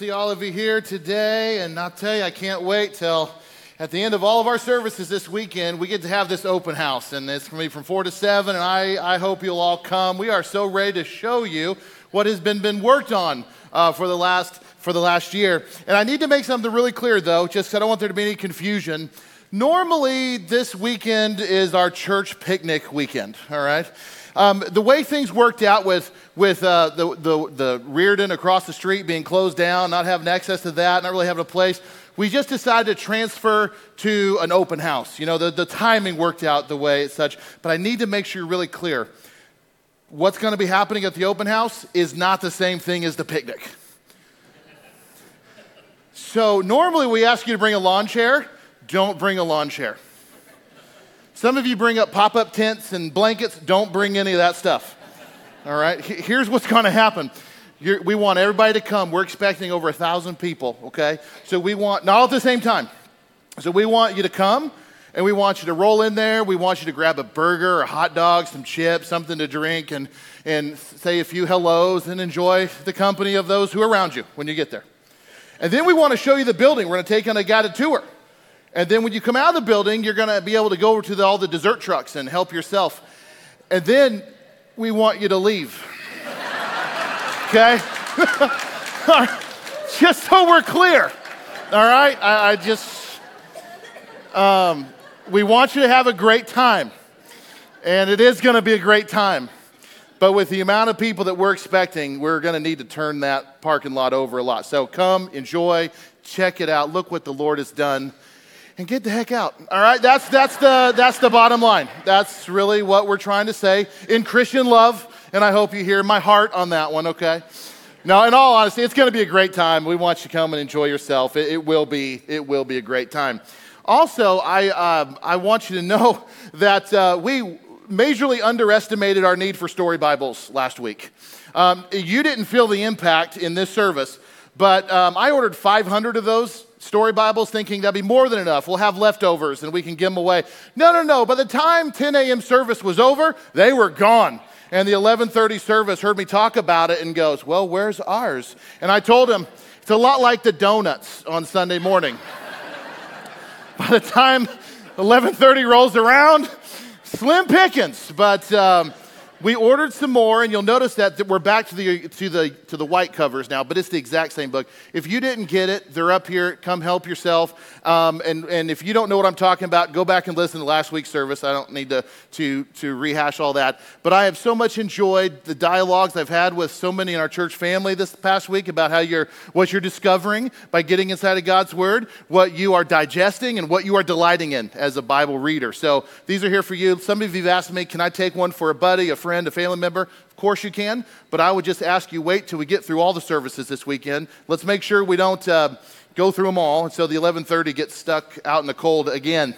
see all of you here today, and I'll tell you, I can't wait till at the end of all of our services this weekend, we get to have this open house, and it's going to be from 4 to 7, and I hope you'll all come. We are so ready to show you what has been worked on for the last year. And I need to make something really clear, though, just 'cause I don't want there to be any confusion. Normally, this weekend is our church picnic weekend, all right? The way things worked out with the Reardon across the street being closed down, not having access to that, not really having a place, we just decided to transfer to an open house. You know, the timing worked out the way it's such, but I need to make sure you're really clear. What's going to be happening at the open house is not the same thing as the picnic. So normally we ask you to bring a lawn chair. Don't bring a lawn chair. Some of you bring up pop-up tents and blankets. Don't bring any of that stuff. All right? Here's what's going to happen. We want everybody to come. We're expecting over 1,000 people, okay? So we want, not all at the same time. So we want you to come, and we want you to roll in there. We want you to grab a burger, a hot dog, some chips, something to drink, and say a few hellos and enjoy the company of those who are around you when you get there. And then we want to show you the building. We're going to take on a guided tour. And then when you come out of the building, you're going to be able to go over to all the dessert trucks and help yourself. And then we want you to leave. Okay? Just so we're clear. All right? We want you to have a great time. And it is going to be a great time. But with the amount of people that we're expecting, we're going to need to turn that parking lot over a lot. So come, enjoy, check it out, look what the Lord has done. And get the heck out. All right, that's the bottom line. That's really what we're trying to say in Christian love, and I hope you hear my heart on that one. Okay. Now, in all honesty, it's going to be a great time. We want you to come and enjoy yourself. It will be a great time. Also, I want you to know that we majorly underestimated our need for story Bibles last week. You didn't feel the impact in this service, but I ordered 500 of those story Bibles thinking that'd be more than enough. We'll have leftovers and we can give them away. No. By the time 10 a.m. service was over, they were gone. And the 11:30 service heard me talk about it and goes, well, where's ours? And I told him, it's a lot like the donuts on Sunday morning. By the time 11:30 rolls around, slim pickings. But we ordered some more, and you'll notice that we're back to the white covers now, but it's the exact same book. If you didn't get it, they're up here. Come help yourself. And if you don't know what I'm talking about, go back and listen to last week's service. I don't need to rehash all that. But I have so much enjoyed the dialogues I've had with so many in our church family this past week about what you're discovering by getting inside of God's Word, what you are digesting, and what you are delighting in as a Bible reader. So these are here for you. Some of you have asked me, can I take one for a buddy, a friend, a family member? Of course you can, but I would just ask you wait till we get through all the services this weekend. Let's make sure we don't go through them all, and so the 11:30 gets stuck out in the cold again.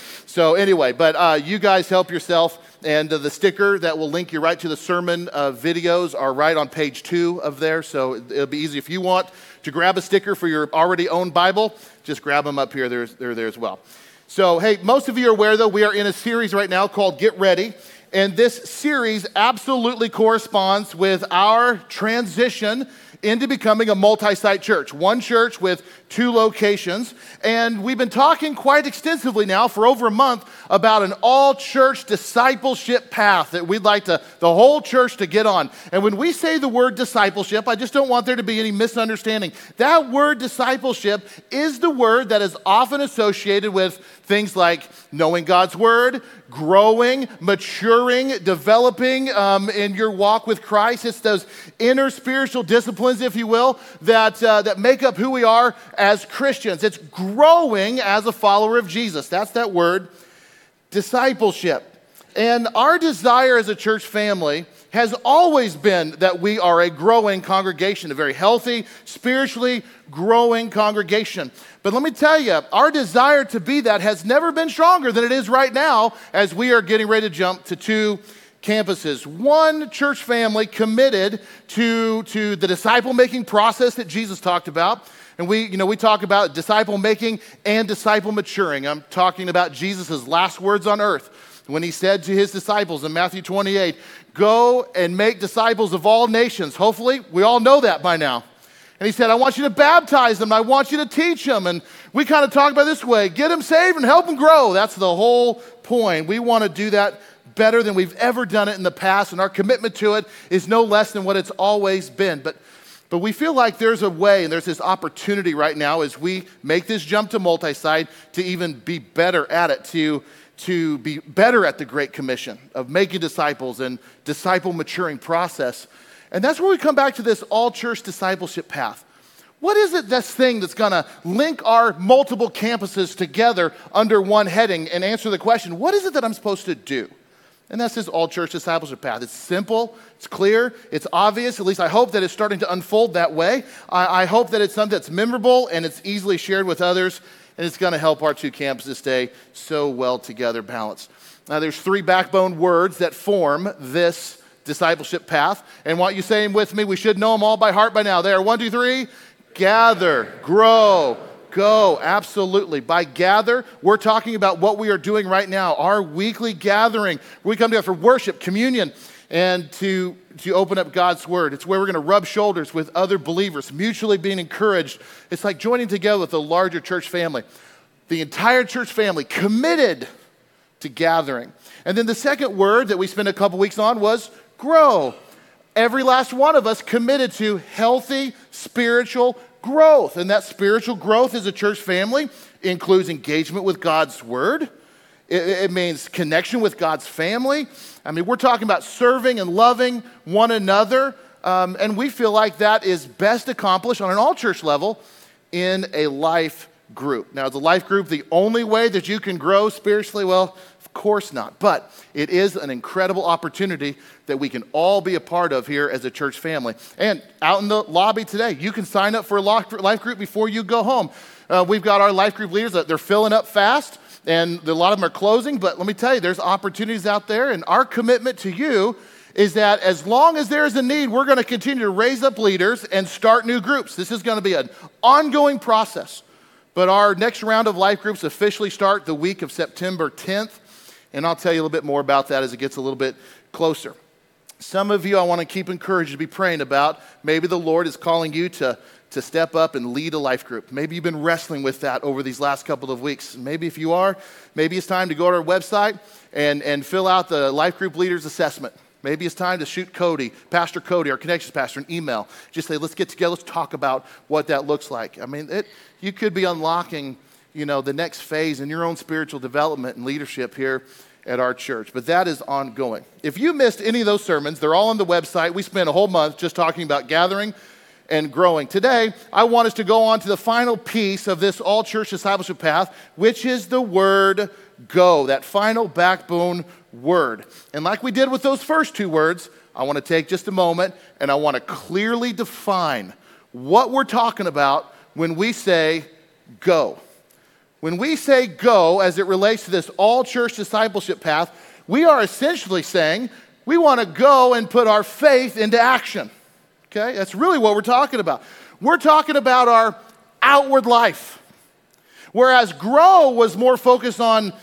So anyway, but you guys help yourself, and the sticker that will link you right to the sermon videos are right on page 2 of there, so it'll be easy. If you want to grab a sticker for your already owned Bible, just grab them up here. They're there as well. So hey, most of you are aware, though, we are in a series right now called Get Ready. And this series absolutely corresponds with our transition into becoming a multi-site church. One church with 2 locations. And we've been talking quite extensively now for over a month about an all-church discipleship path that we'd like the whole church to get on. And when we say the word discipleship, I just don't want there to be any misunderstanding. That word discipleship is the word that is often associated with things like knowing God's Word, growing, maturing, developing in your walk with Christ. It's those inner spiritual disciplines, if you will, that make up who we are as Christians. It's growing as a follower of Jesus. That's that word, discipleship. And our desire as a church family has always been that we are a growing congregation, a very healthy, spiritually growing congregation. But let me tell you, our desire to be that has never been stronger than it is right now as we are getting ready to jump to 2 campuses. One church family committed to the disciple-making process that Jesus talked about. And we talk about disciple making and disciple maturing. I'm talking about Jesus' last words on earth when he said to his disciples in Matthew 28, go and make disciples of all nations. Hopefully, we all know that by now. And he said, I want you to baptize them. I want you to teach them. And we kind of talk about this way, get them saved and help them grow. That's the whole point. We want to do that better than we've ever done it in the past. And our commitment to it is no less than what it's always been. But we feel like there's a way and there's this opportunity right now as we make this jump to multi-site to even be better at it, to be better at the Great Commission of making disciples and disciple maturing process. And that's where we come back to this all-church discipleship path. What is it, this thing that's going to link our multiple campuses together under one heading and answer the question, what is it that I'm supposed to do? And that's this all-church discipleship path. It's simple, it's clear, it's obvious. At least I hope that it's starting to unfold that way. I hope that it's something that's memorable and it's easily shared with others, and it's going to help our two campuses stay so well together, balanced. Now, there's 3 backbone words that form this discipleship path. And what you saying with me, we should know them all by heart by now. They are 1, 2, 3, gather, grow, go. Absolutely. By gather, we're talking about what we are doing right now, our weekly gathering. We come together for worship, communion, and to open up God's word. It's where we're going to rub shoulders with other believers, mutually being encouraged. It's like joining together with a larger church family. The entire church family committed to gathering. And then the second word that we spent a couple weeks on was grow. Every last one of us committed to healthy spiritual growth. And that spiritual growth as a church family includes engagement with God's word. It means connection with God's family. I mean, we're talking about serving and loving one another. And we feel like that is best accomplished on an all-church level in a life group. Now, is a life group the only way that you can grow spiritually? Well, of course not. But it is an incredible opportunity that we can all be a part of here as a church family. And out in the lobby today, you can sign up for a life group before you go home. We've got our life group leaders that they're filling up fast, and a lot of them are closing. But let me tell you, there's opportunities out there, and our commitment to you is that as long as there is a need, we're going to continue to raise up leaders and start new groups. This is going to be an ongoing process. But our next round of life groups officially start the week of September 10th. And I'll tell you a little bit more about that as it gets a little bit closer. Some of you I want to keep encouraged to be praying about. Maybe the Lord is calling you to step up and lead a life group. Maybe you've been wrestling with that over these last couple of weeks. Maybe if you are, maybe it's time to go to our website and fill out the life group leaders assessment. Maybe it's time to shoot Cody, Pastor Cody, our connections pastor, an email. Just say, let's get together, let's talk about what that looks like. I mean, you could be unlocking, the next phase in your own spiritual development and leadership here at our church. But that is ongoing. If you missed any of those sermons, they're all on the website. We spent a whole month just talking about gathering and growing. Today, I want us to go on to the final piece of this all-church discipleship path, which is the word go, that final backbone word. And like we did with those first 2 words, I want to take just a moment and I want to clearly define what we're talking about when we say go. When we say go, as it relates to this all-church discipleship path, we are essentially saying we want to go and put our faith into action. Okay? That's really what we're talking about. We're talking about our outward life. Whereas grow was more focused on,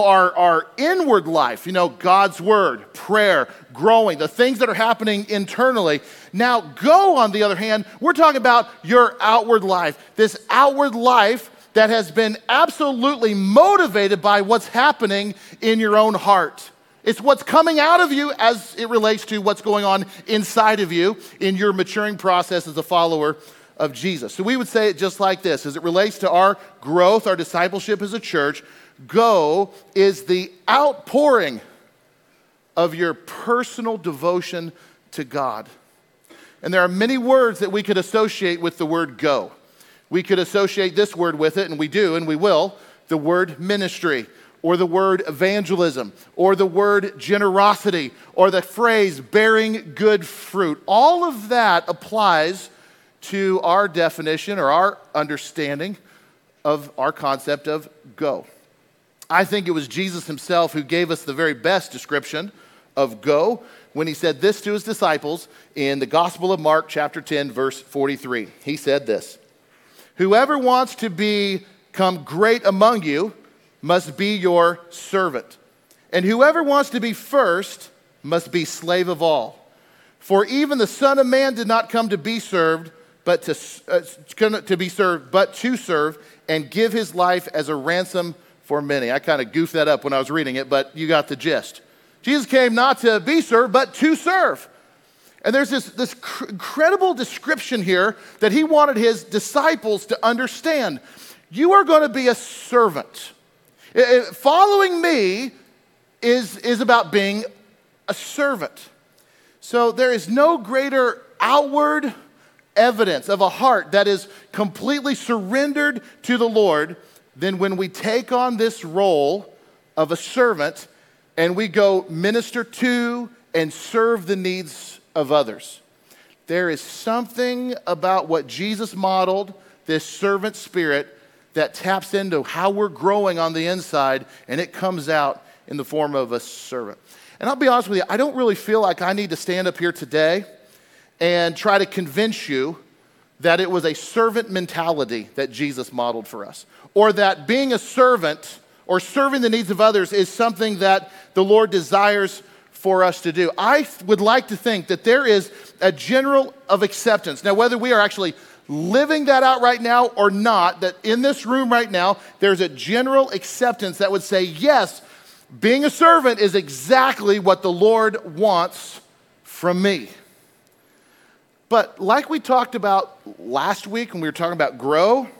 our inward life, God's word, prayer, growing, the things that are happening internally. Now, go, on the other hand, we're talking about your outward life, this outward life that has been absolutely motivated by what's happening in your own heart. It's what's coming out of you as it relates to what's going on inside of you in your maturing process as a follower of Jesus. So we would say it just like this. As it relates to our growth, our discipleship as a church, go is the outpouring of your personal devotion to God. And there are many words that we could associate with the word go. We could associate this word with it, and we do, and we will, the word ministry, or the word evangelism, or the word generosity, or the phrase bearing good fruit. All of that applies to our definition or our understanding of our concept of go. I think it was Jesus himself who gave us the very best description of go when he said this to his disciples in the Gospel of Mark chapter 10, verse 43. He said this, "Whoever wants to become great among you must be your servant, and whoever wants to be first must be slave of all. For even the Son of Man did not come to be served, but to be served, but to serve and give his life as a ransom for many. I kind of goofed that up when I was reading it, but you got the gist. Jesus came not to be served, but to serve. And there's this incredible description here that he wanted his disciples to understand. You are going to be a servant. Following me is about being a servant. So there is no greater outward evidence of a heart that is completely surrendered to the Lord than when we take on this role of a servant and we go minister to and serve the needs of others. There is something about what Jesus modeled, this servant spirit, that taps into how we're growing on the inside, and it comes out in the form of a servant. And I'll be honest with you, I don't really feel like I need to stand up here today and try to convince you that it was a servant mentality that Jesus modeled for us, or that being a servant or serving the needs of others is something that the Lord desires for us to do. I would like to think that there is a general of acceptance. Now, whether we are actually living that out right now or not, that in this room right now, there's a general acceptance that would say, yes, being a servant is exactly what the Lord wants from me. But like we talked about last week when we were talking about grow,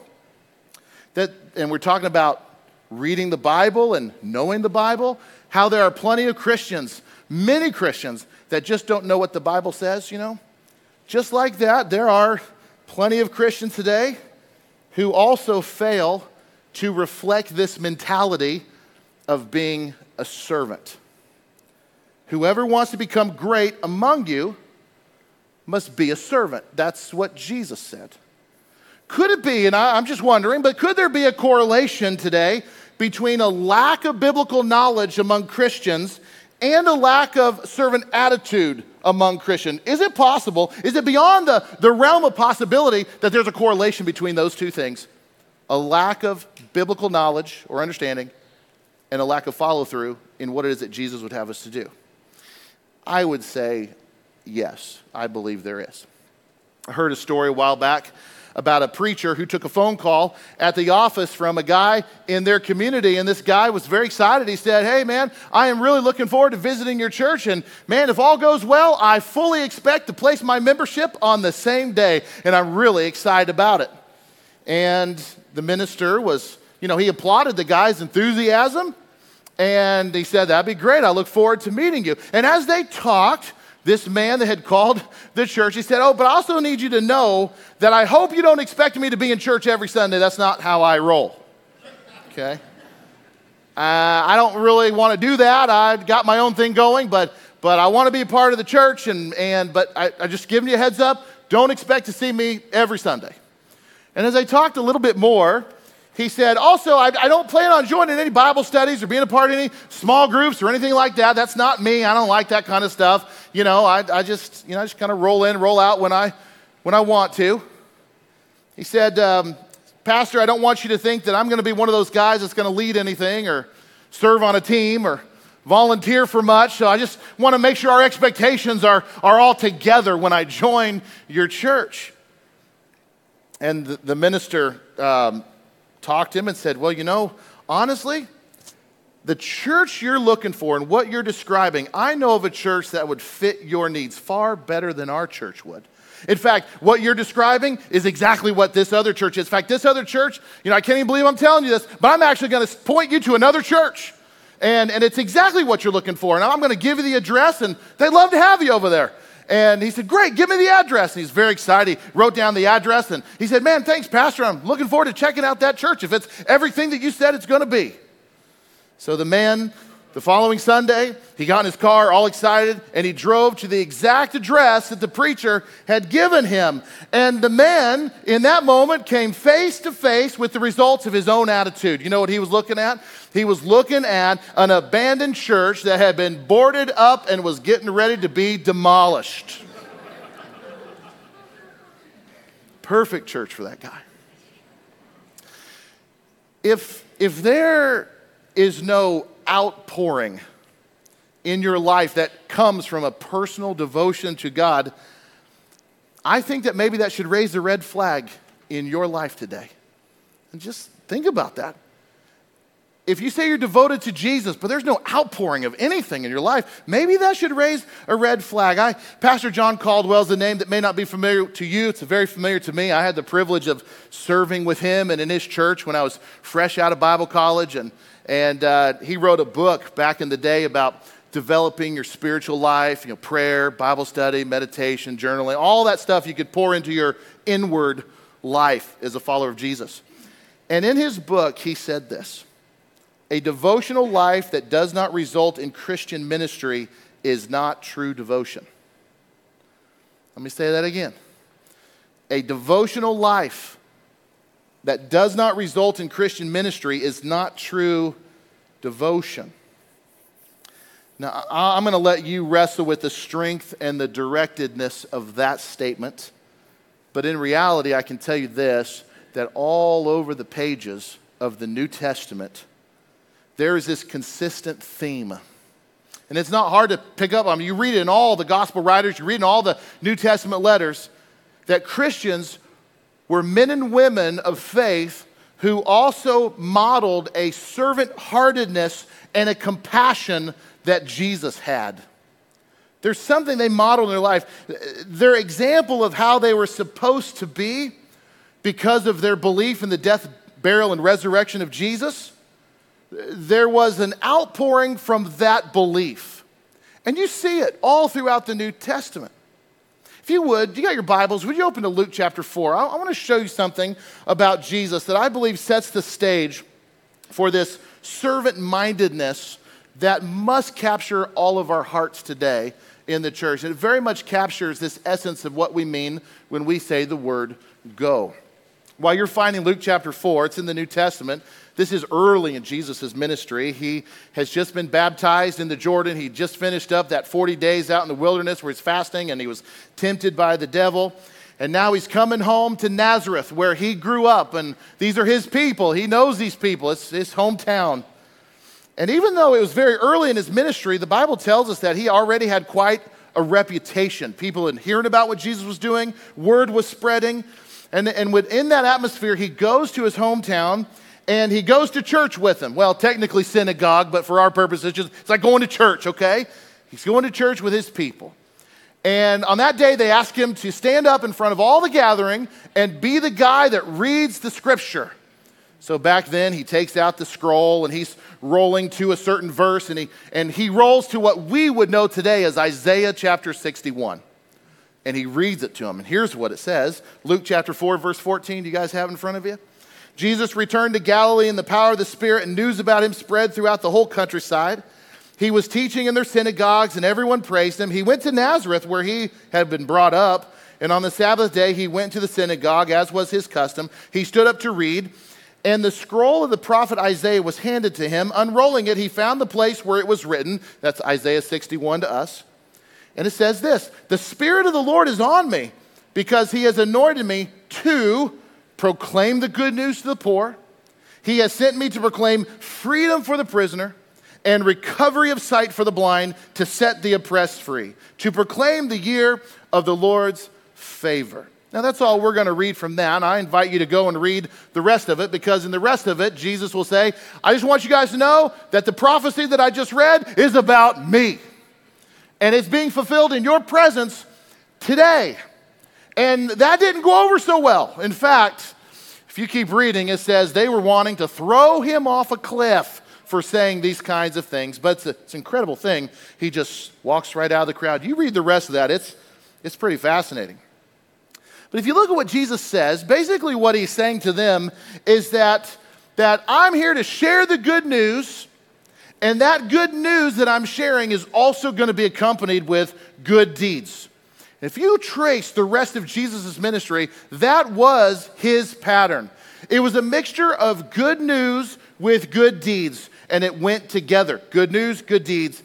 and we're talking about reading the Bible and knowing the Bible, how there are plenty of Christians, many Christians, that just don't know what the Bible says, Just like that, there are plenty of Christians today who also fail to reflect this mentality of being a servant. Whoever wants to become great among you must be a servant. That's what Jesus said. Could it be, and I'm just wondering, but could there be a correlation today between a lack of biblical knowledge among Christians and a lack of servant attitude among Christians? Is it possible, is it beyond the realm of possibility that there's a correlation between those two things? A lack of biblical knowledge or understanding and a lack of follow-through in what it is that Jesus would have us to do? I would say yes, I believe there is. I heard a story a while back about a preacher who took a phone call at the office from a guy in their community, and this guy was very excited. He said, hey man, I am really looking forward to visiting your church, and man, if all goes well, I fully expect to place my membership on the same day, and I'm really excited about it. And the minister was, he applauded the guy's enthusiasm, and he said, that'd be great, I look forward to meeting you. And as they talked, this man that had called the church, he said, but I also need you to know that I hope you don't expect me to be in church every Sunday. That's not how I roll, okay? I don't really want to do that. I've got my own thing going, but I want to be a part of the church, but I just giving you a heads up, don't expect to see me every Sunday. And as I talked a little bit more, he said, also, I don't plan on joining any Bible studies or being a part of any small groups or anything like that. That's not me. I don't like that kind of stuff. I just kind of roll in, roll out when I want to. He said, Pastor, I don't want you to think that I'm going to be one of those guys that's going to lead anything or serve on a team or volunteer for much. So I just want to make sure our expectations are all together when I join your church. And the minister talked to him and said, well, honestly, the church you're looking for and what you're describing, I know of a church that would fit your needs far better than our church would. In fact, what you're describing is exactly what this other church is. In fact, this other church, I can't even believe I'm telling you this, but I'm actually going to point you to another church. And it's exactly what you're looking for. And I'm going to give you the address, and they'd love to have you over there. And he said, great, give me the address. And he's very excited. He wrote down the address, and he said, man, thanks, Pastor. I'm looking forward to checking out that church if it's everything that you said it's going to be. So the man, the following Sunday, he got in his car all excited, and he drove to the exact address that the preacher had given him. And the man, in that moment, came face to face with the results of his own attitude. You know what he was looking at? He was looking at an abandoned church that had been boarded up and was getting ready to be demolished. Perfect church for that guy. If there is no outpouring in your life that comes from a personal devotion to God, I think that maybe that should raise a red flag in your life today. And just think about that. If you say you're devoted to Jesus, but there's no outpouring of anything in your life, maybe that should raise a red flag. Pastor John Caldwell is a name that may not be familiar to you. It's very familiar to me. I had the privilege of serving with him and in his church when I was fresh out of Bible college. And he wrote a book back in the day about developing your spiritual life, prayer, Bible study, meditation, journaling, all that stuff you could pour into your inward life as a follower of Jesus. And in his book, he said this: a devotional life that does not result in Christian ministry is not true devotion. Let me say that again. A devotional life that does not result in Christian ministry is not true devotion. Now, I'm going to let you wrestle with the strength and the directedness of that statement. But in reality, I can tell you this, that all over the pages of the New Testament, there is this consistent theme. And it's not hard to pick up on. You read it in all the gospel writers, you read in all the New Testament letters, that Christians were men and women of faith who also modeled a servant-heartedness and a compassion that Jesus had. There's something they modeled in their life. Their example of how they were supposed to be because of their belief in the death, burial, and resurrection of Jesus, there was an outpouring from that belief. And you see it all throughout the New Testament. If you would, you got your Bibles, would you open to Luke chapter 4? I want to show you something about Jesus that I believe sets the stage for this servant-mindedness that must capture all of our hearts today in the church. And it very much captures this essence of what we mean when we say the word go. While you're finding Luke chapter 4, it's in the New Testament. This is early in Jesus' ministry. He has just been baptized in the Jordan. He just finished up that 40 days out in the wilderness where he's fasting and he was tempted by the devil. And now he's coming home to Nazareth where he grew up. And these are his people. He knows these people. It's his hometown. And even though it was very early in his ministry, the Bible tells us that he already had quite a reputation. People had heard about what Jesus was doing. Word was spreading. And within that atmosphere, he goes to his hometown and he goes to church with them. Well, technically synagogue, but for our purposes, it's like going to church, okay? He's going to church with his people. And on that day, they ask him to stand up in front of all the gathering and be the guy that reads the scripture. So back then, he takes out the scroll and he's rolling to a certain verse and he rolls to what we would know today as Isaiah chapter 61. And he reads it to them. And here's what it says. Luke chapter 4, verse 14. Do you guys have it in front of you? Jesus returned to Galilee in the power of the Spirit, and news about him spread throughout the whole countryside. He was teaching in their synagogues, and everyone praised him. He went to Nazareth, where he had been brought up. And on the Sabbath day, he went to the synagogue, as was his custom. He stood up to read. And the scroll of the prophet Isaiah was handed to him. Unrolling it, he found the place where it was written. That's Isaiah 61 to us. And it says this: the Spirit of the Lord is on me because he has anointed me to proclaim the good news to the poor. He has sent me to proclaim freedom for the prisoner and recovery of sight for the blind, to set the oppressed free, to proclaim the year of the Lord's favor. Now that's all we're going to read from that. I invite you to go and read the rest of it, because in the rest of it, Jesus will say, I just want you guys to know that the prophecy that I just read is about me. And it's being fulfilled in your presence today. And that didn't go over so well. In fact, if you keep reading, it says they were wanting to throw him off a cliff for saying these kinds of things. But it's an incredible thing. He just walks right out of the crowd. You read the rest of that, it's pretty fascinating. But if you look at what Jesus says, basically what he's saying to them is that I'm here to share the good news, and that good news that I'm sharing is also going to be accompanied with good deeds. If you trace the rest of Jesus' ministry, that was his pattern. It was a mixture of good news with good deeds, and it went together. Good news, good deeds.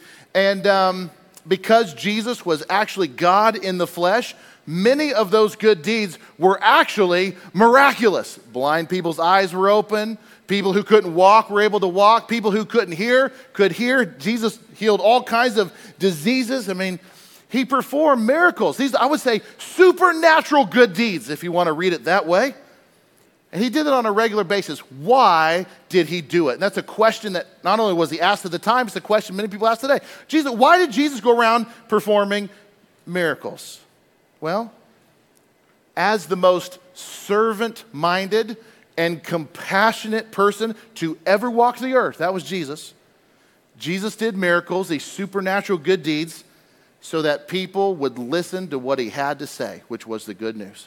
And because Jesus was actually God in the flesh, many of those good deeds were actually miraculous. Blind people's eyes were open. People who couldn't walk were able to walk. People who couldn't hear could hear. Jesus healed all kinds of diseases. I mean, he performed miracles. These, I would say, supernatural good deeds, if you want to read it that way. And he did it on a regular basis. Why did he do it? And that's a question that not only was he asked at the time, it's a question many people ask today. Jesus, why did Jesus go around performing miracles? Well, as the most servant-minded and compassionate person to ever walk the earth, that was Jesus. Jesus did miracles, these supernatural good deeds, so that people would listen to what he had to say, which was the good news.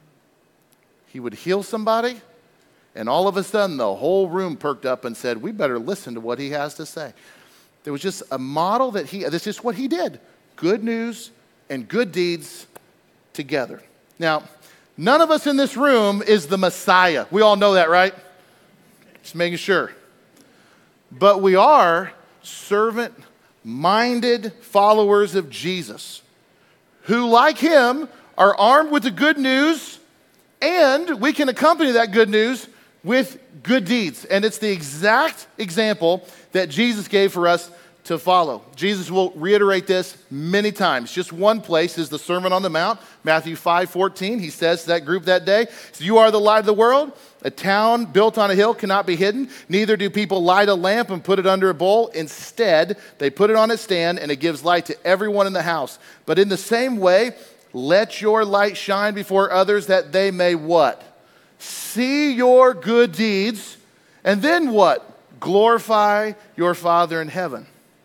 He would heal somebody, and all of a sudden the whole room perked up and said, we better listen to what he has to say. There was just a model that's just what he did. Good news and good deeds together. Now, none of us in this room is the Messiah. We all know that, right? Just making sure. But we are servant-minded followers of Jesus who, like him, are armed with the good news, and we can accompany that good news with good deeds. And it's the exact example that Jesus gave for us to follow. Jesus will reiterate this many times. Just one place is the Sermon on the Mount, Matthew 5:14. He says to that group that day, you are the light of the world. A town built on a hill cannot be hidden. Neither do people light a lamp and put it under a bowl. Instead, they put it on its stand, and it gives light to everyone in the house. But in the same way, let your light shine before others that they may what? See your good deeds, and then what? Glorify your Father in heaven.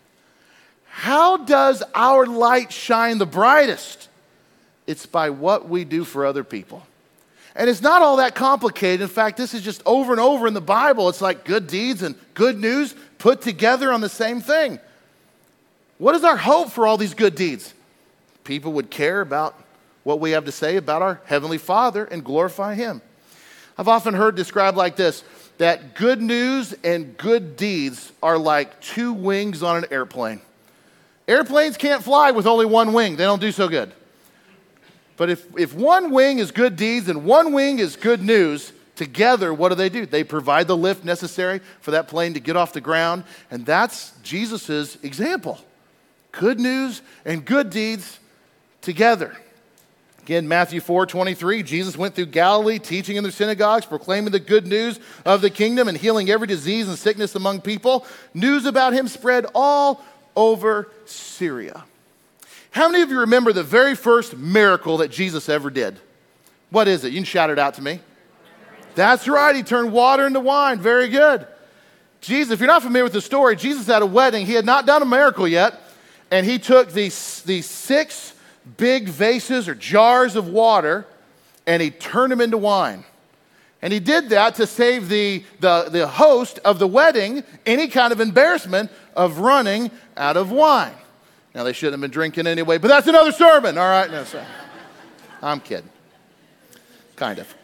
How does our light shine the brightest? It's by what we do for other people. And it's not all that complicated. In fact, this is just over and over in the Bible. It's like good deeds and good news put together on the same thing. What is our hope for all these good deeds? People would care about what we have to say about our Heavenly Father and glorify him. I've often heard described like this, that good news and good deeds are like two wings on an airplane. Airplanes can't fly with only one wing. They don't do so good. But if one wing is good deeds and one wing is good news, together, what do? They provide the lift necessary for that plane to get off the ground. And that's Jesus' example. Good news and good deeds together. Again, Matthew 4:23, Jesus went through Galilee, teaching in their synagogues, proclaiming the good news of the kingdom and healing every disease and sickness among people. News about him spread all over Syria. How many of you remember the very first miracle that Jesus ever did? What is it? You can shout it out to me. That's right. He turned water into wine. Very good. Jesus, if you're not familiar with the story, Jesus at a wedding, he had not done a miracle yet, and he took these 6 big vases or jars of water, and he turned them into wine. And he did that to save the host of the wedding any kind of embarrassment of running out of wine. Now, they shouldn't have been drinking anyway, but that's another sermon, all right? No, sorry. I'm kidding. Kind of.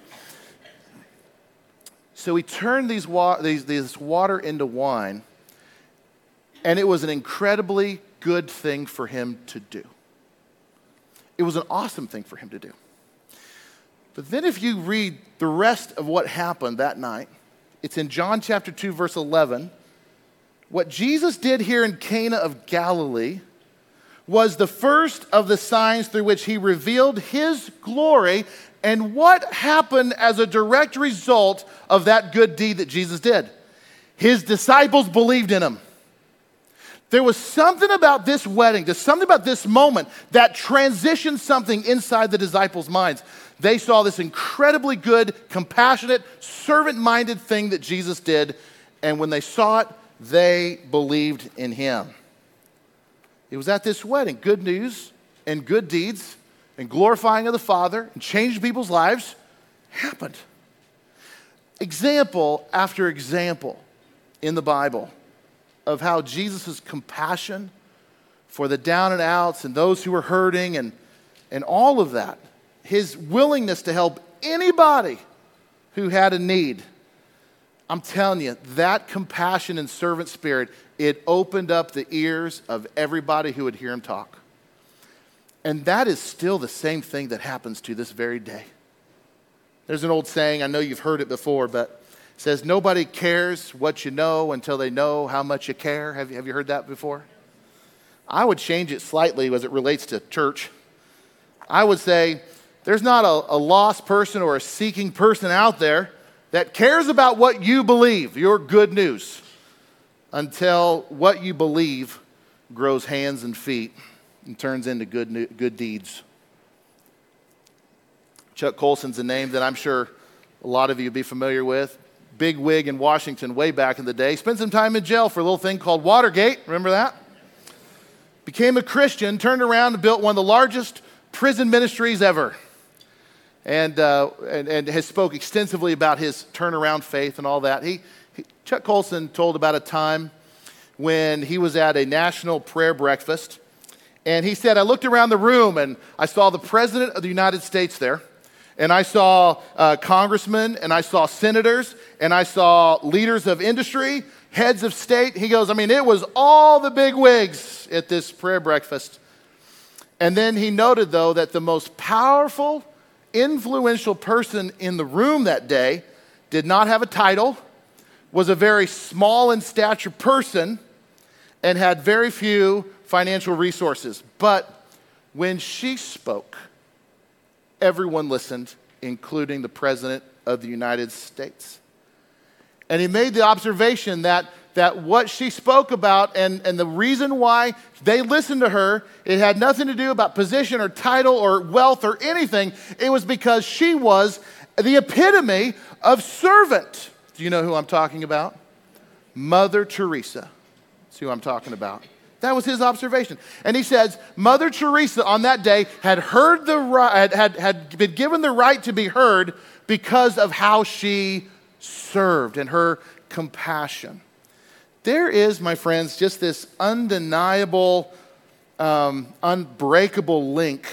So he turned this water into wine, and it was an incredibly good thing for him to do. It was an awesome thing for him to do. But then if you read the rest of what happened that night, it's in John chapter 2, verse 11. What Jesus did here in Cana of Galilee was the first of the signs through which he revealed his glory, and what happened as a direct result of that good deed that Jesus did. His disciples believed in him. There was something about this wedding, there's something about this moment that transitioned something inside the disciples' minds. They saw this incredibly good, compassionate, servant-minded thing that Jesus did, and when they saw it, they believed in him. It was at this wedding, good news and good deeds and glorifying of the Father and changing people's lives happened. Example after example in the Bible of how Jesus' compassion for the down and outs and those who were hurting and all of that, his willingness to help anybody who had a need. I'm telling you, that compassion and servant spirit, it opened up the ears of everybody who would hear him talk. And that is still the same thing that happens to this very day. There's an old saying, I know you've heard it before, but it says, nobody cares what you know until they know how much you care. Have you heard that before? I would change it slightly as it relates to church. I would say there's not a lost person or a seeking person out there that cares about what you believe, your good news, until what you believe grows hands and feet and turns into good deeds. Chuck Colson's a name that I'm sure a lot of you will be familiar with. Big wig in Washington way back in the day. Spent some time in jail for a little thing called Watergate. Remember that? Became a Christian, turned around and built one of the largest prison ministries ever. And has spoke extensively about his turnaround faith and all that. Chuck Colson told about a time when he was at a national prayer breakfast. And he said, I looked around the room and I saw the President of the United States there. And I saw congressmen, and I saw senators, and I saw leaders of industry, heads of state. He goes, it was all the big wigs at this prayer breakfast. And then he noted, though, that the most powerful, influential person in the room that day did not have a title, was a very small in stature person, and had very few financial resources. But when she spoke, everyone listened, including the President of the United States. And he made the observation that what she spoke about and the reason why they listened to her, it had nothing to do about position or title or wealth or anything. It was because she was the epitome of servant. Do you know who I'm talking about? Mother Teresa. That's who I'm talking about. That was his observation. And he says, Mother Teresa on that day had heard had been given the right to be heard because of how she served and her compassion. There is, my friends, just this undeniable, unbreakable link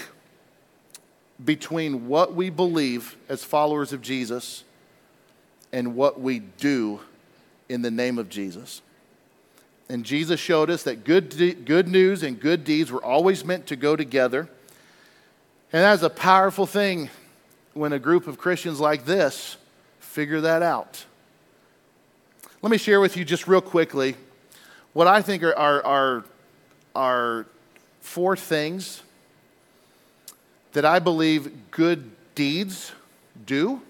between what we believe as followers of Jesus and what we do in the name of Jesus. And Jesus showed us that good news and good deeds were always meant to go together. And that's a powerful thing when a group of Christians like this figure that out. Let me share with you just real quickly what I think are four things that I believe good deeds do.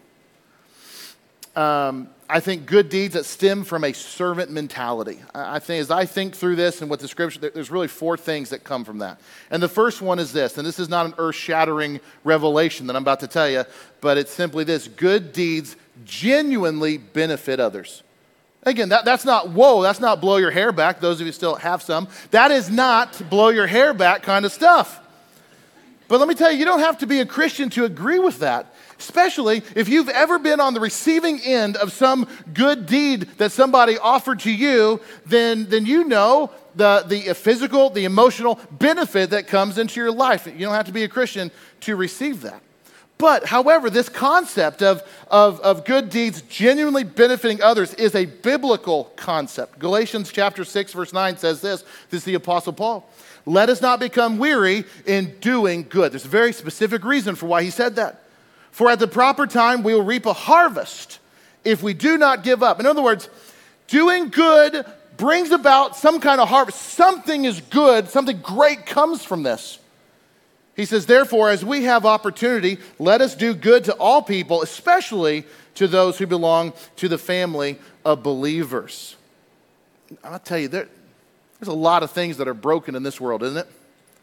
I think good deeds that stem from a servant mentality. I think as I think through this and what the scripture, there's really four things that come from that. And the first one is this, and this is not an earth-shattering revelation that I'm about to tell you, but it's simply this: good deeds genuinely benefit others. Again, that's not, whoa, that's not blow your hair back, those of you still have some. That is not blow your hair back kind of stuff. But let me tell you, you don't have to be a Christian to agree with that. Especially if you've ever been on the receiving end of some good deed that somebody offered to you, then you know the physical, the emotional benefit that comes into your life. You don't have to be a Christian to receive that. But, however, this concept of good deeds genuinely benefiting others is a biblical concept. Galatians chapter 6, verse 9 says this. This is the Apostle Paul. Let us not become weary in doing good. There's a very specific reason for why he said that. For at the proper time we will reap a harvest if we do not give up. In other words, doing good brings about some kind of harvest. Something is good, something great comes from this. He says, therefore, as we have opportunity, let us do good to all people, especially to those who belong to the family of believers. I'll tell you, there's a lot of things that are broken in this world, isn't it?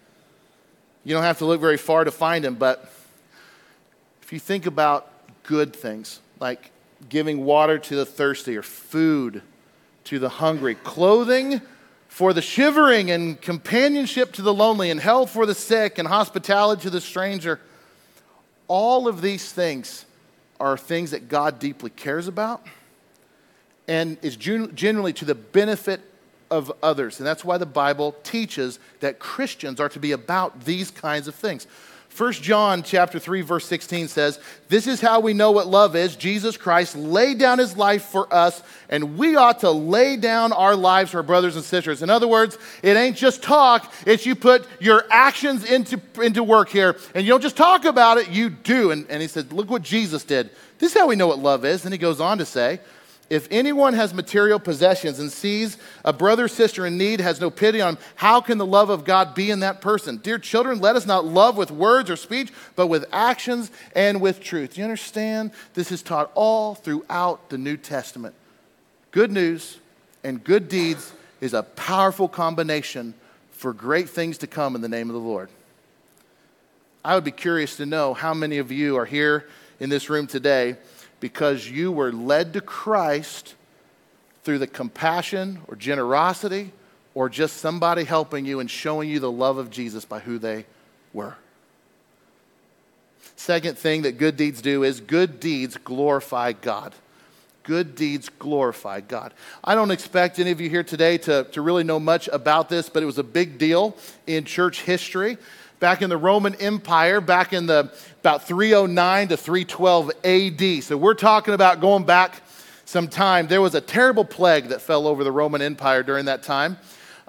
You don't have to look very far to find them, but if you think about good things, like giving water to the thirsty or food to the hungry, clothing for the shivering and companionship to the lonely and health for the sick and hospitality to the stranger, all of these things are things that God deeply cares about and is genuinely to the benefit of others. And that's why the Bible teaches that Christians are to be about these kinds of things. 1 John chapter 3, verse 16 says, this is how we know what love is. Jesus Christ laid down his life for us, and we ought to lay down our lives for our brothers and sisters. In other words, it ain't just talk, it's you put your actions into work here. And you don't just talk about it, you do. And he said, look what Jesus did. This is how we know what love is. And he goes on to say, If anyone has material possessions and sees a brother or sister in need, has no pity on him, how can the love of God be in that person? Dear children, let us not love with words or speech, but with actions and with truth. Do you understand? This is taught all throughout the New Testament. Good news and good deeds is a powerful combination for great things to come in the name of the Lord. I would be curious to know how many of you are here in this room today because you were led to Christ through the compassion or generosity or just somebody helping you and showing you the love of Jesus by who they were. Second thing that good deeds do is good deeds glorify God. Good deeds glorify God. I don't expect any of you here today to really know much about this, but it was a big deal in church history. Back in the Roman Empire, back in about 309 to 312 AD. So we're talking about going back some time. There was a terrible plague that fell over the Roman Empire during that time.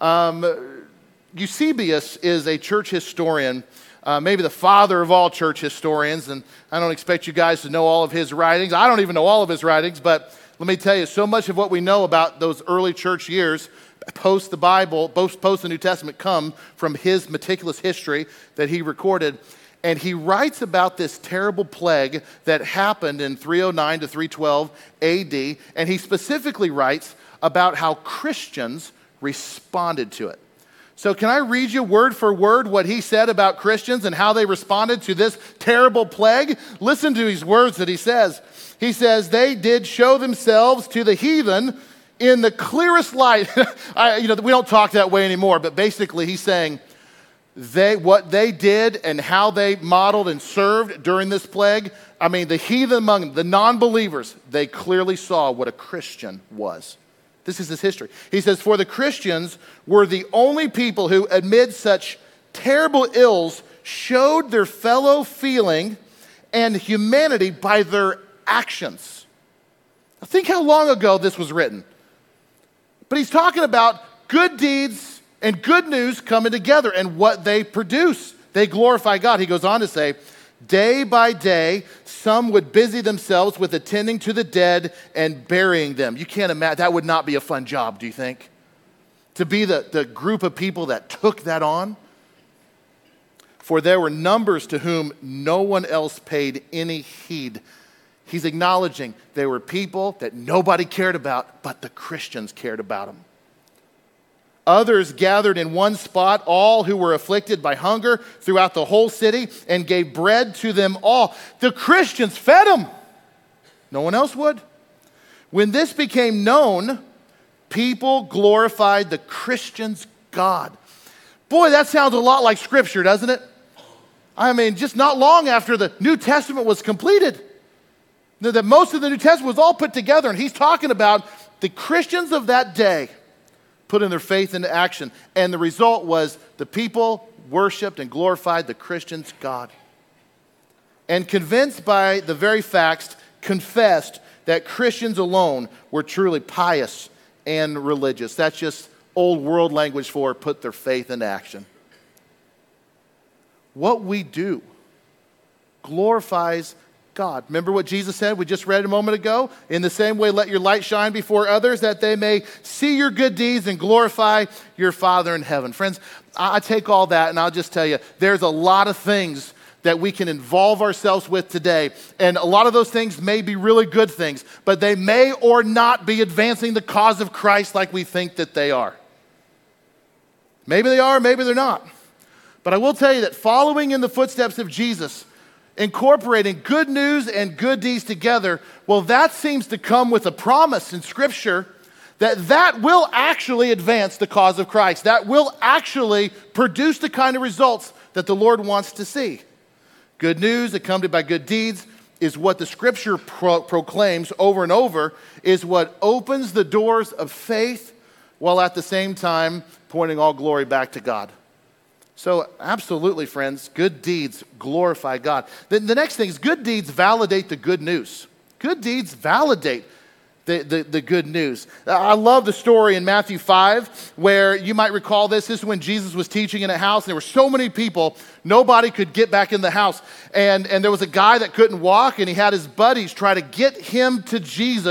Eusebius is a church historian, maybe the father of all church historians, and I don't expect you guys to know all of his writings. I don't even know all of his writings, but let me tell you, so much of what we know about those early church years post the Bible, post the New Testament, come from his meticulous history that he recorded. And he writes about this terrible plague that happened in 309 to 312 AD, and he specifically writes about how Christians responded to it. So can I read you word for word what he said about Christians and how they responded to this terrible plague? Listen to these words that he says. He says, they did show themselves to the heathen in the clearest light. We don't talk that way anymore, but basically he's saying what they did and how they modeled and served during this plague, the heathen among them, the non-believers, they clearly saw what a Christian was. This is his history. He says, for the Christians were the only people who, amid such terrible ills, showed their fellow feeling and humanity by their actions. Now think how long ago this was written. But he's talking about good deeds and good news coming together and what they produce. They glorify God. He goes on to say, day by day, some would busy themselves with attending to the dead and burying them. You can't imagine, that would not be a fun job, do you think? To be the group of people that took that on? For there were numbers to whom no one else paid any heed. He's acknowledging there were people that nobody cared about, but the Christians cared about them. Others gathered in one spot all who were afflicted by hunger throughout the whole city and gave bread to them all. The Christians fed them. No one else would. When this became known, people glorified the Christians' God. Boy, that sounds a lot like Scripture, doesn't it? Just not long after the New Testament was completed. That most of the New Testament was all put together, and he's talking about the Christians of that day putting their faith into action. And the result was the people worshiped and glorified the Christians' God. And convinced by the very facts, confessed that Christians alone were truly pious and religious. That's just old world language for put their faith into action. What we do glorifies God. Remember what Jesus said? We just read a moment ago. In the same way, let your light shine before others that they may see your good deeds and glorify your Father in heaven. Friends, I take all that and I'll just tell you, there's a lot of things that we can involve ourselves with today. And a lot of those things may be really good things, but they may or not be advancing the cause of Christ like we think that they are. Maybe they are, maybe they're not. But I will tell you that following in the footsteps of Jesus, incorporating good news and good deeds together, well, that seems to come with a promise in Scripture that will actually advance the cause of Christ. That will actually produce the kind of results that the Lord wants to see. Good news accompanied by good deeds is what the Scripture proclaims over and over, is what opens the doors of faith while at the same time pointing all glory back to God. So absolutely, friends, good deeds glorify God. The next thing is good deeds validate the good news. Good deeds validate the good news. I love the story in Matthew 5 where you might recall this. This is when Jesus was teaching in a house and there were so many people, nobody could get back in the house. And there was a guy that couldn't walk and he had his buddies try to get him to Jesus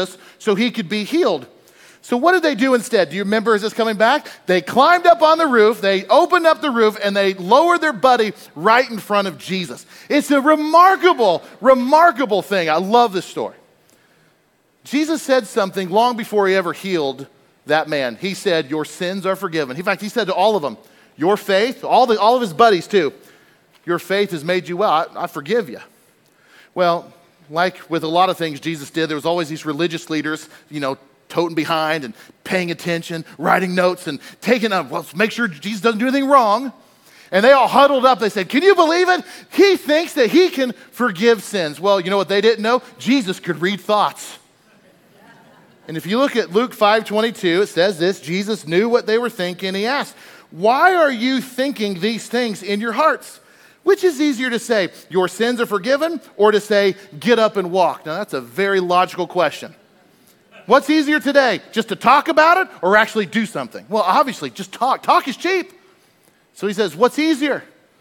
so he could be healed. So what did they do instead? Do you remember as it's coming back? They climbed up on the roof, they opened up the roof, and they lowered their buddy right in front of Jesus. It's a remarkable, remarkable thing. I love this story. Jesus said something long before he ever healed that man. He said, your sins are forgiven. In fact, he said to all of them, your faith, all of his buddies too, your faith has made you well. I forgive you. Well, like with a lot of things Jesus did, there was always these religious leaders, toting behind and paying attention, writing notes and taking up, well, make sure Jesus doesn't do anything wrong. And they all huddled up. They said, can you believe it? He thinks that he can forgive sins. Well, you know what they didn't know? Jesus could read thoughts. And if you look at Luke 5:22, it says this, Jesus knew what they were thinking. He asked, why are you thinking these things in your hearts? Which is easier to say, your sins are forgiven, or to say, get up and walk? Now, that's a very logical question. What's easier today, just to talk about it or actually do something? Well, obviously, just talk. Talk is cheap. So he says, what's easier?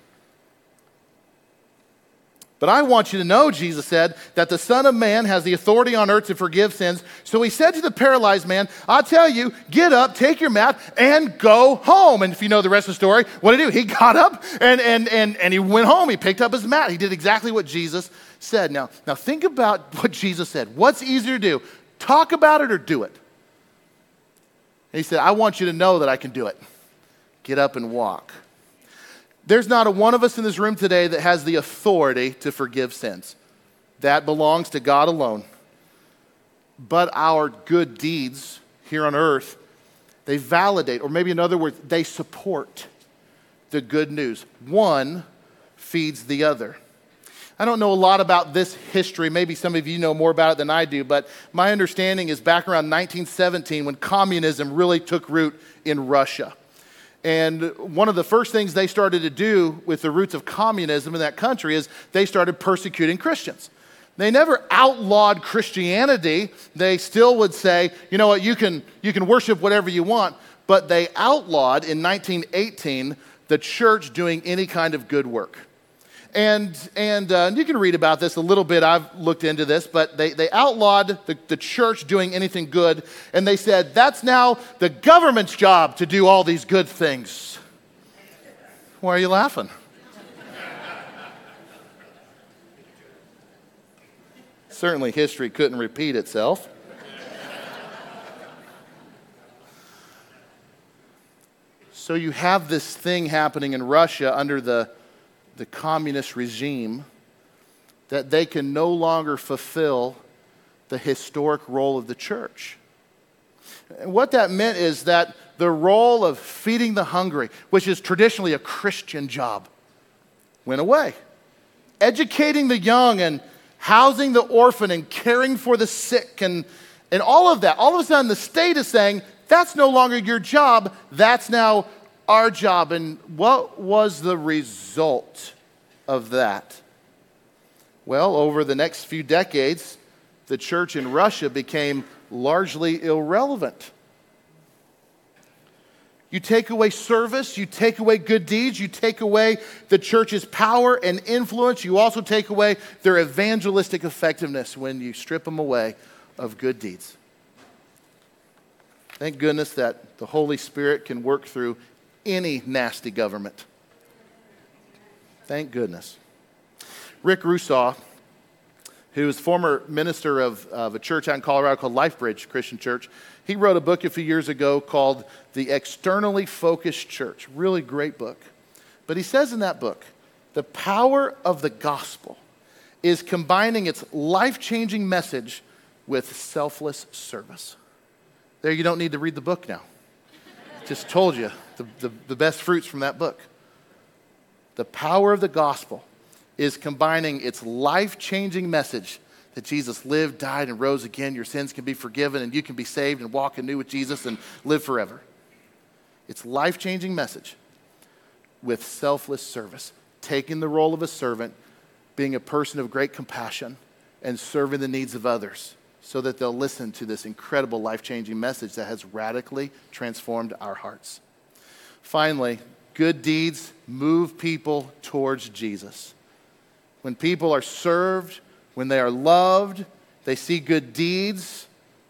But I want you to know, Jesus said, that the Son of Man has the authority on earth to forgive sins. So he said to the paralyzed man, I tell you, get up, take your mat, and go home. And if you know the rest of the story, what did he do? He got up and he went home. He picked up his mat. He did exactly what Jesus said. Now think about what Jesus said. What's easier to do? Talk about it or do it? And he said, I want you to know that I can do it. Get up and walk. There's not a one of us in this room today that has the authority to forgive sins. That belongs to God alone. But our good deeds here on earth, they validate, or maybe in other words, they support the good news. One feeds the other. I don't know a lot about this history. Maybe some of you know more about it than I do, but my understanding is back around 1917 when communism really took root in Russia. And one of the first things they started to do with the roots of communism in that country is they started persecuting Christians. They never outlawed Christianity. They still would say, you know what, you can worship whatever you want, but they outlawed in 1918 the church doing any kind of good work. And you can read about this a little bit. I've looked into this, but they outlawed the church doing anything good, and they said, that's now the government's job to do all these good things. Why are you laughing? Certainly history couldn't repeat itself. So you have this thing happening in Russia under the communist regime, that they can no longer fulfill the historic role of the church. And what that meant is that the role of feeding the hungry, which is traditionally a Christian job, went away. Educating the young and housing the orphan and caring for the sick and all of that. All of a sudden the state is saying, that's no longer your job, that's now our job. And what was the result of that? Well, over the next few decades, the church in Russia became largely irrelevant. You take away service, you take away good deeds, you take away the church's power and influence, you also take away their evangelistic effectiveness when you strip them away of good deeds. Thank goodness that the Holy Spirit can work through any nasty government. Thank goodness. Rick Rusaw, who is former minister of a church out in Colorado called LifeBridge Christian Church, he wrote a book a few years ago called The Externally Focused Church. Really great book. But he says in that book, the power of the gospel is combining its life-changing message with selfless service. There, you don't need to read the book now. Just told you the best fruits from that book. The power of the gospel is combining its life-changing message that Jesus lived, died, and rose again. Your sins can be forgiven, and you can be saved and walk anew with Jesus and live forever. It's life-changing message with selfless service, taking the role of a servant, being a person of great compassion, and serving the needs of others so that they'll listen to this incredible life-changing message that has radically transformed our hearts. Finally, good deeds move people towards Jesus. When people are served, when they are loved, they see good deeds,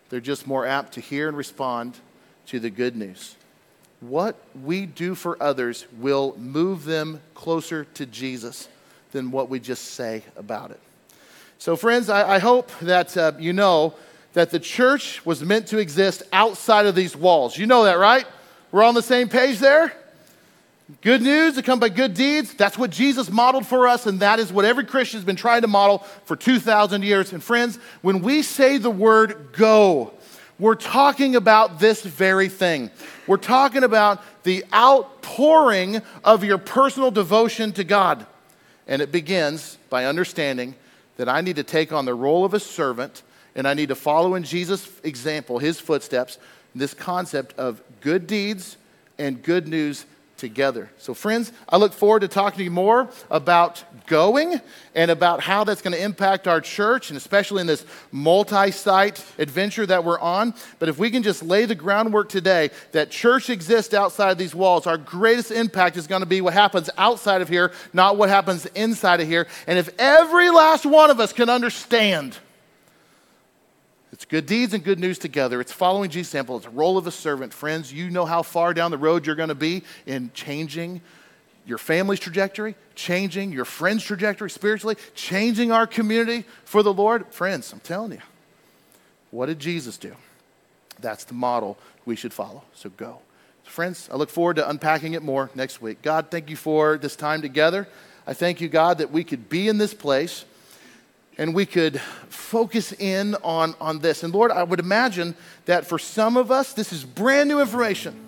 They're just more apt to hear and respond to the good news. What we do for others will move them closer to Jesus than what we just say about it. So friends, I hope that you know that the church was meant to exist outside of these walls. You know that, right? We're on the same page there? Good news to come by good deeds. That's what Jesus modeled for us, and that is what every Christian has been trying to model for 2,000 years. And friends, when we say the word go, we're talking about this very thing. We're talking about the outpouring of your personal devotion to God. And it begins by understanding that I need to take on the role of a servant, and I need to follow in Jesus' example, his footsteps, this concept of good deeds and good news together. So friends, I look forward to talking to you more about going and about how that's going to impact our church, and especially in this multi-site adventure that we're on. But if we can just lay the groundwork today that church exists outside these walls, our greatest impact is going to be what happens outside of here, not what happens inside of here. And if every last one of us can understand it's good deeds and good news together. It's following Jesus' example. It's a role of a servant. Friends, you know how far down the road you're going to be in changing your family's trajectory, changing your friend's trajectory spiritually, changing our community for the Lord. Friends, I'm telling you, what did Jesus do? That's the model we should follow. So go. Friends, I look forward to unpacking it more next week. God, thank you for this time together. I thank you, God, that we could be in this place and we could focus in on this. And Lord, I would imagine that for some of us, this is brand new information.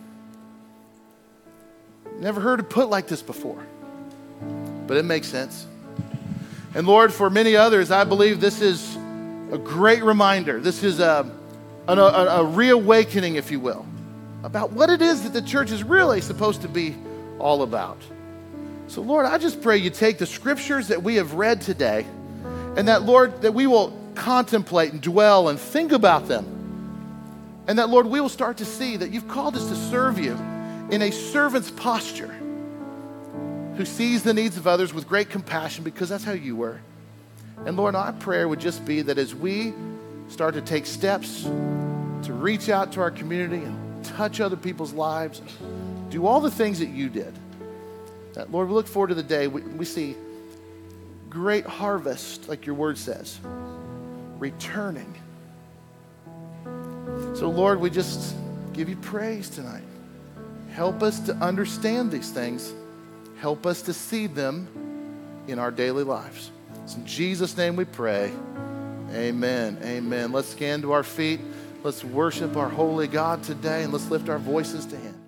Never heard it put like this before, but it makes sense. And Lord, for many others, I believe this is a great reminder. This is a reawakening, if you will, about what it is that the church is really supposed to be all about. So Lord, I just pray you take the scriptures that we have read today, and that, Lord, that we will contemplate and dwell and think about them. And that, Lord, we will start to see that you've called us to serve you in a servant's posture who sees the needs of others with great compassion because that's how you were. And Lord, our prayer would just be that as we start to take steps to reach out to our community and touch other people's lives, and do all the things that you did, that, Lord, we look forward to the day we see great harvest, like your word says, returning. So Lord, we just give you praise tonight. Help us to understand these things. Help us to see them in our daily lives. It's in Jesus' name we pray. Amen. Amen. Let's stand to our feet. Let's worship our holy God today, and let's lift our voices to him.